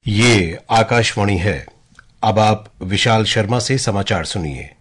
ये आकाशवाणी है। अब आप विशाल शर्मा से समाचार सुनिए।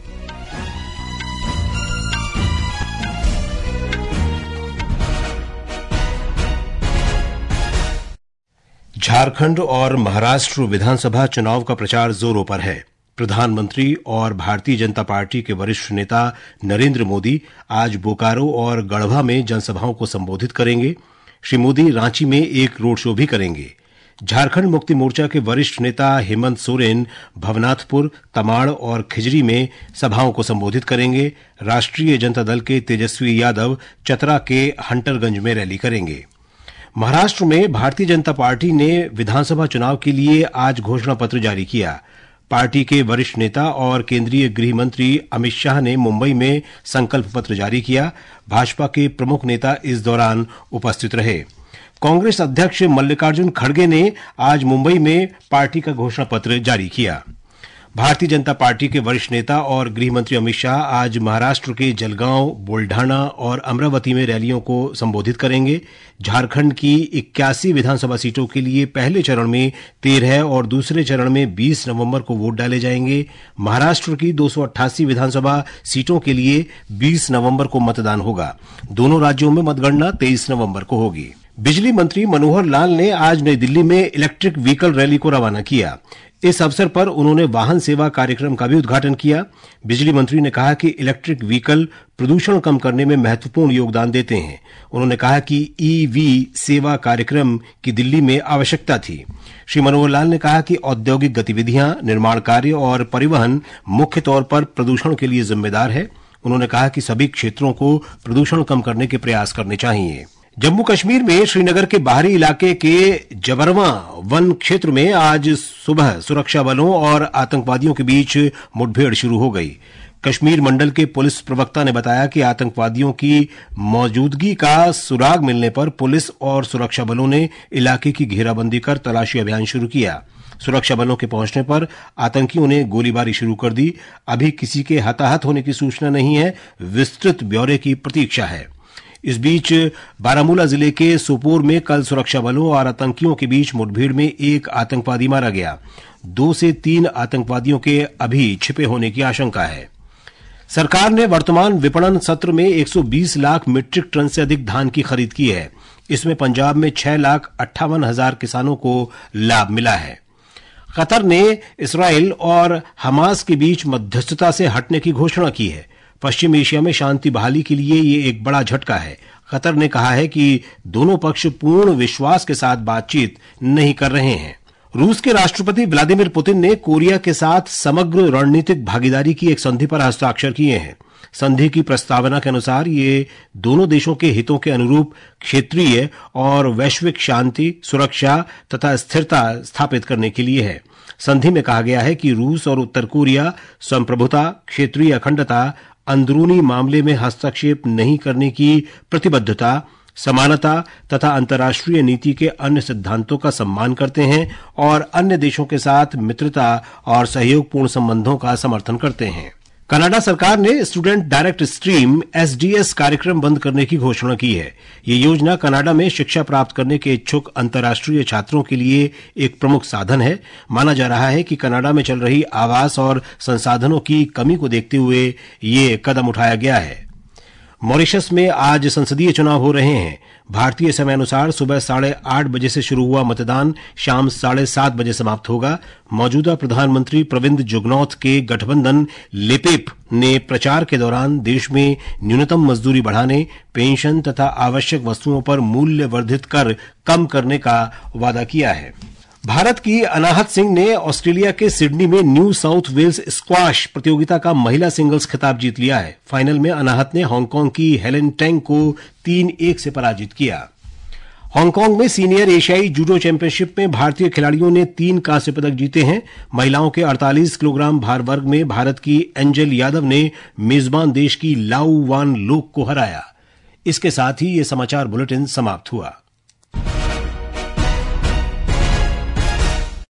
झारखंड और महाराष्ट्र विधानसभा चुनाव का प्रचार जोरों पर है। प्रधानमंत्री और भारतीय जनता पार्टी के वरिष्ठ नेता नरेंद्र मोदी आज बोकारो और गढ़वा में जनसभाओं को संबोधित करेंगे। श्री मोदी रांची में एक रोड शो भी करेंगे। झारखंड मुक्ति मोर्चा के वरिष्ठ नेता हेमंत सोरेन भवनाथपुर, तमाड़ और खिजरी में सभाओं को संबोधित करेंगे। राष्ट्रीय जनता दल के तेजस्वी यादव चतरा के हंटरगंज में रैली करेंगे। महाराष्ट्र में भारतीय जनता पार्टी ने विधानसभा चुनाव के लिए आज घोषणा पत्र जारी किया। पार्टी के वरिष्ठ नेता और केंद्रीय गृह मंत्री अमित शाह ने मुंबई में संकल्प पत्र जारी किया। भाजपा के प्रमुख नेता इस दौरान उपस्थित रहे। कांग्रेस अध्यक्ष मल्लिकार्जुन खड़गे ने आज मुंबई में पार्टी का घोषणा पत्र जारी किया। भारतीय जनता पार्टी के वरिष्ठ नेता और गृह मंत्री अमित शाह आज महाराष्ट्र के जलगांव, बुल्ढाना और अमरावती में रैलियों को संबोधित करेंगे। झारखंड की 81 विधानसभा सीटों के लिए पहले चरण में 13 और दूसरे चरण में 20 नवंबर को वोट डाले जाएंगे। महाराष्ट्र की 288 विधानसभा सीटों के लिए 20 नवंबर को मतदान होगा। दोनों राज्यों में मतगणना 23 नवंबर को होगी। बिजली मंत्री मनोहर लाल ने आज नई दिल्ली में इलेक्ट्रिक व्हीकल रैली को रवाना किया। इस अवसर पर उन्होंने वाहन सेवा कार्यक्रम का भी उद्घाटन किया। बिजली मंत्री ने कहा कि इलेक्ट्रिक व्हीकल प्रदूषण कम करने में महत्वपूर्ण योगदान देते हैं। उन्होंने कहा कि ईवी सेवा कार्यक्रम की दिल्ली में आवश्यकता थी। श्री मनोहर लाल ने कहा कि औद्योगिक गतिविधियां, निर्माण कार्य और परिवहन मुख्य तौर पर प्रदूषण के लिए जिम्मेदार है। उन्होंने कहा कि सभी क्षेत्रों को प्रदूषण कम करने के प्रयास करने चाहिए। जम्मू कश्मीर में श्रीनगर के बाहरी इलाके के जबरवा वन क्षेत्र में आज सुबह सुरक्षा बलों और आतंकवादियों के बीच मुठभेड़ शुरू हो गई। कश्मीर मंडल के पुलिस प्रवक्ता ने बताया कि आतंकवादियों की मौजूदगी का सुराग मिलने पर पुलिस और सुरक्षा बलों ने इलाके की घेराबंदी कर तलाशी अभियान शुरू किया। सुरक्षा बलों के पहुंचने पर आतंकियों ने गोलीबारी शुरू कर दी। अभी किसी के हताहत होने की सूचना नहीं है। विस्तृत ब्यौरे की प्रतीक्षा है। इस बीच बारामूला जिले के सोपोर में कल सुरक्षा बलों और आतंकियों के बीच मुठभेड़ में एक आतंकवादी मारा गया। 2 से 3 आतंकवादियों के अभी छिपे होने की आशंका है। सरकार ने वर्तमान विपणन सत्र में 120 लाख मीट्रिक टन से अधिक धान की खरीद की है। इसमें पंजाब में 6,58,000 किसानों को लाभ मिला है। कतर ने इस्राएल और हमास के बीच मध्यस्थता से हटने की घोषणा की है। पश्चिम एशिया में शांति बहाली के लिए ये एक बड़ा झटका है। कतर ने कहा है कि दोनों पक्ष पूर्ण विश्वास के साथ बातचीत नहीं कर रहे हैं। रूस के राष्ट्रपति व्लादिमीर पुतिन ने कोरिया के साथ समग्र रणनीतिक भागीदारी की एक संधि पर हस्ताक्षर किए हैं। संधि की प्रस्तावना के अनुसार ये दोनों देशों के हितों के अनुरूप क्षेत्रीय और वैश्विक शांति, सुरक्षा तथा स्थिरता स्थापित करने के लिए है। संधि में कहा गया है कि रूस और उत्तर कोरिया संप्रभुता, क्षेत्रीय अखंडता, अंदरूनी मामले में हस्तक्षेप नहीं करने की प्रतिबद्धता, समानता तथा अंतर्राष्ट्रीय नीति के अन्य सिद्धांतों का सम्मान करते हैं और अन्य देशों के साथ मित्रता और सहयोगपूर्ण संबंधों का समर्थन करते हैं। कनाडा सरकार ने स्टूडेंट डायरेक्ट स्ट्रीम एसडीएस कार्यक्रम बंद करने की घोषणा की है। ये योजना कनाडा में शिक्षा प्राप्त करने के इच्छुक अंतर्राष्ट्रीय छात्रों के लिए एक प्रमुख साधन है। माना जा रहा है कि कनाडा में चल रही आवास और संसाधनों की कमी को देखते हुए ये कदम उठाया गया है। मॉरिशस में आज संसदीय चुनाव हो रहे हैं। भारतीय समयानुसार सुबह 8:30 बजे से शुरू हुआ मतदान शाम 7:30 बजे समाप्त होगा। मौजूदा प्रधानमंत्री प्रविंद जुगनौथ के गठबंधन लेपेप ने प्रचार के दौरान देश में न्यूनतम मजदूरी बढ़ाने, पेंशन तथा आवश्यक वस्तुओं पर मूल्य वर्धित कर कम करने का वादा किया है। भारत की अनाहत सिंह ने ऑस्ट्रेलिया के सिडनी में न्यू साउथ वेल्स स्क्वाश प्रतियोगिता का महिला सिंगल्स खिताब जीत लिया है। फाइनल में अनाहत ने हांगकांग की हेलेन टेंग को 3-1 से पराजित किया। हांगकांग में सीनियर एशियाई जूडो चैंपियनशिप में भारतीय खिलाड़ियों ने 3 कांस्य पदक जीते हैं। महिलाओं के 48 किलोग्राम भार वर्ग में भारत की एंजल यादव ने मेजबान देश की लाऊ वान लोक को हराया। इसके साथ ही ये समाचार बुलेटिन समाप्त हुआ।